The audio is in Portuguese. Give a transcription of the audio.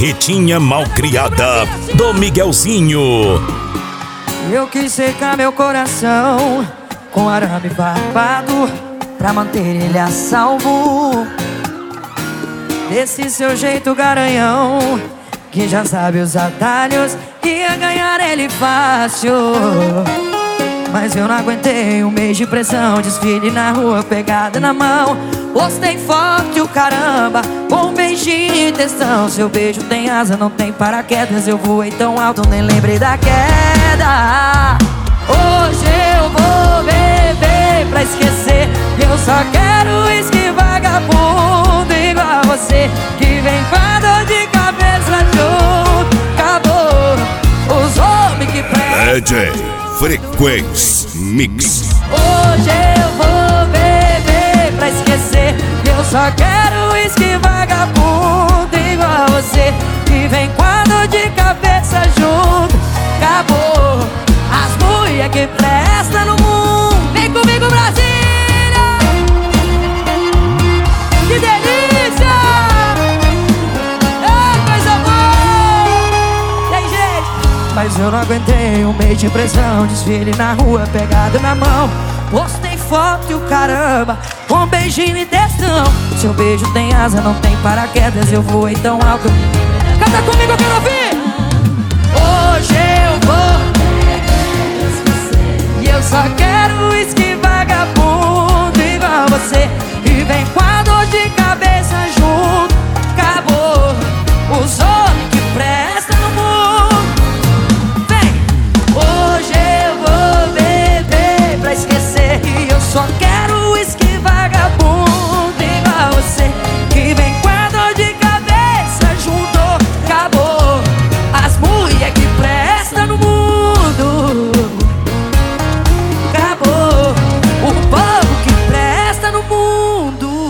Ritinha Malcriada, do Miguelzinho. Eu quis secar meu coração com arame farpado pra manter ele a salvo desse seu jeito garanhão, que já sabe os atalhos, ia ganhar ele fácil. Mas eu não aguentei um mês de pressão, desfile na rua, pegada na mão. Postei forte o caramba, com um beijinho e textão. Seu beijo tem asa, não tem paraquedas. Eu voei tão alto, nem lembrei da queda. Hoje eu vou beber pra esquecer. Eu só quero uísque vagabundo igual a você, que vem com a dor de cabeça junto. Acabou os homens que DJ Frequência Mix. Hoje eu vou beber pra esquecer. Eu só quero uísque vagabundo igual a você, que vem com a dor de cabeça junto. Acabou as mulher que presta no mundo. Vem comigo, Brasília! Que delícia! Ei, coisa boa! Tem jeito! Mas eu não aguentei um mês de pressão, desfile na rua, pegado na mão. Postei foto e o caramba, com beijinho e textão. Seu beijo tem asa, não tem paraquedas. Eu voei tão alto. Canta comigo, eu quero ouvir! Hoje eu vou, e eu só quero uísque vagabundo igual você, e vem com a dor de cabeça junto. Acabou os homens que prestam no mundo. Vem! Hoje eu vou beber pra esquecer, e eu só quero uísque